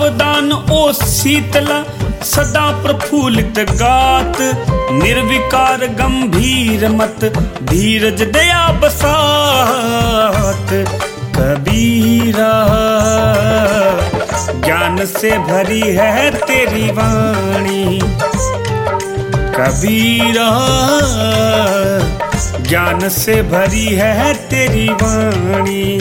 सावधान ओ शीतला सदा प्रफुल्लित गात, निर्विकार गंभीर मत धीरज दया बसात। कबीरा ज्ञान से भरी है तेरी वाणी, कबीरा ज्ञान से भरी है तेरी वाणी।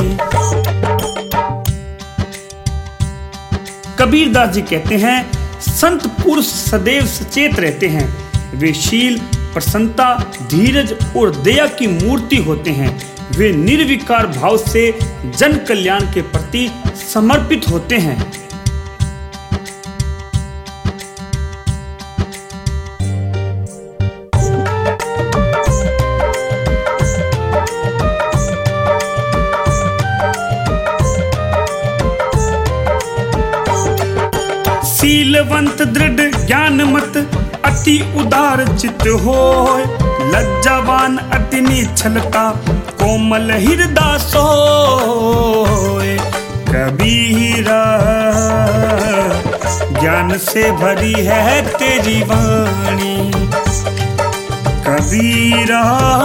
कबीरदास जी कहते हैं संत पुरुष सदैव सचेत रहते हैं। वे शील, प्रसन्नता, धीरज और दया की मूर्ति होते हैं। वे निर्विकार भाव से जन कल्याण के प्रति समर्पित होते हैं। शीलवंत दृढ़ ज्ञानमत अति उदार चित्त होय, लज्जावान अति निश्चलता कोमल हृदय सोय। कबीरा ज्ञान से भरी है तेरी वाणी, कबीरा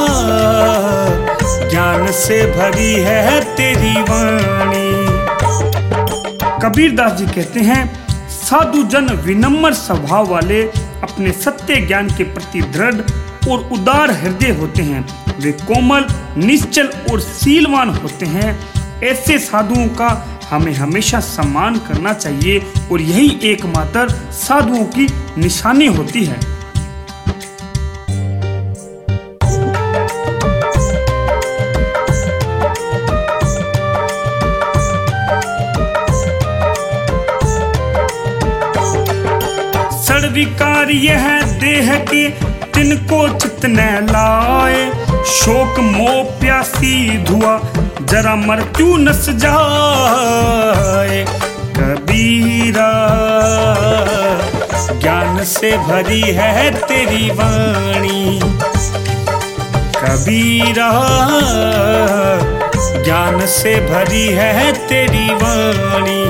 ज्ञान से भरी है तेरी वाणी। कबीरदास जी कहते हैं साधु जन विनम्र स्वभाव वाले, अपने सत्य ज्ञान के प्रति दृढ़ और उदार हृदय होते हैं। वे कोमल, निश्चल और शीलवान होते हैं। ऐसे साधुओं का हमें हमेशा सम्मान करना चाहिए और यही एकमात्र साधुओं की निशानी होती है। विकार यह देह के तिनको चित न लाए, शोक मोह प्यासी धुआ जरा मृत्यु नस जाए। कबीरा ज्ञान से भरी है तेरी वाणी, कबीरा ज्ञान से भरी है तेरी वाणी।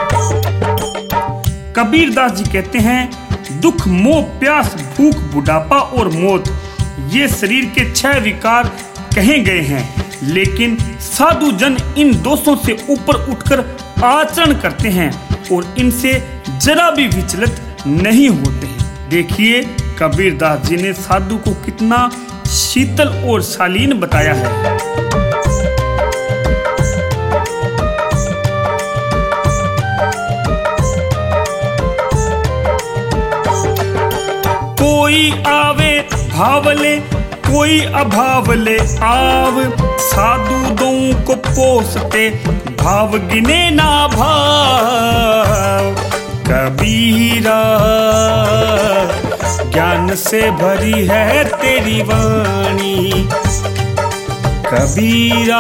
कबीरदास जी कहते हैं दुख, मोह, प्यास, भूख, बुढ़ापा और मौत ये शरीर के 6 विकार कहे गए हैं, लेकिन साधु जन इन दोषों से ऊपर उठकर आचरण करते हैं और इनसे जरा भी विचलित नहीं होते हैं। देखिए कबीरदास जी ने साधु को कितना शीतल और शालीन बताया है। कोई आवे भावले कोई अभावले आव, साधु दों को पोसते भाव गिने ना भाव। कबीरा ज्ञान से भरी है तेरी वाणी, कबीरा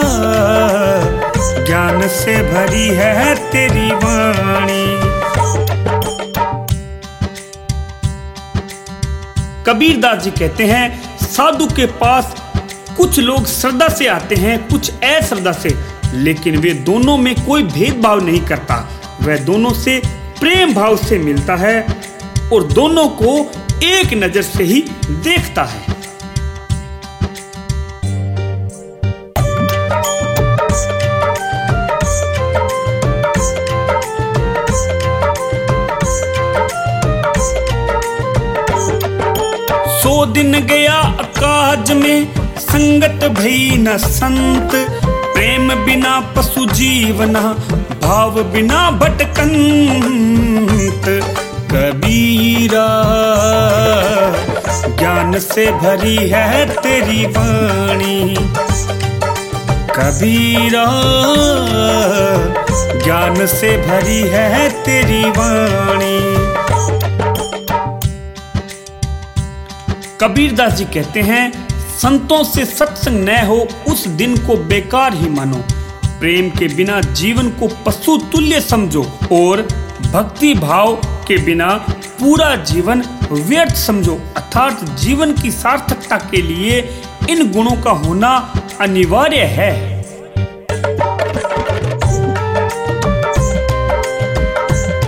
ज्ञान से भरी है तेरी वाणी। कबीरदास जी कहते हैं साधु के पास कुछ लोग श्रद्धा से आते हैं, कुछ अश्रद्धा से, लेकिन वे दोनों में कोई भेदभाव नहीं करता। वह दोनों से प्रेम भाव से मिलता है और दोनों को एक नजर से ही देखता है। सौ दिन गया काज में संगत भई न संत, प्रेम बिना पशु जीवना भाव बिना भटकंत। कबीरा ज्ञान से भरी है तेरी वाणी, कबीरा ज्ञान से भरी है तेरी वाणी। कबीरदास जी कहते हैं संतों से सत्संग न हो उस दिन को बेकार ही मानो, प्रेम के बिना जीवन को पशु तुल्य समझो और भक्ति भाव के बिना पूरा जीवन व्यर्थ समझो। अर्थात जीवन की सार्थकता के लिए इन गुणों का होना अनिवार्य है।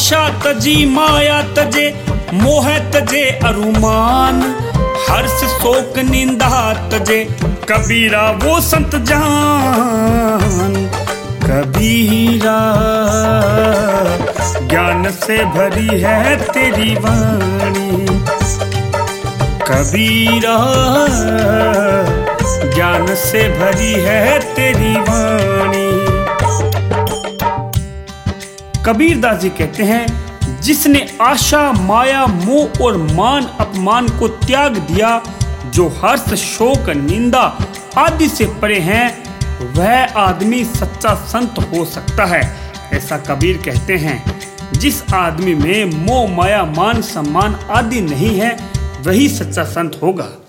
आशा तजी माया तजे, मोह तजे अरुमान, हर्ष शोक निंदा तजे, कबीरा वो संत जान। कबीरा ज्ञान से भरी है तेरी वाणी, कबीरा ज्ञान से भरी है तेरी वाणी। कबीरदास जी कहते हैं, जिसने आशा माया मोह और मान अपमान को त्याग दिया, जो हर्ष शोक निंदा आदि से परे हैं, वह आदमी सच्चा संत हो सकता है। ऐसा कबीर कहते हैं। जिस आदमी में मोह माया मान सम्मान आदि नहीं है, वही सच्चा संत होगा।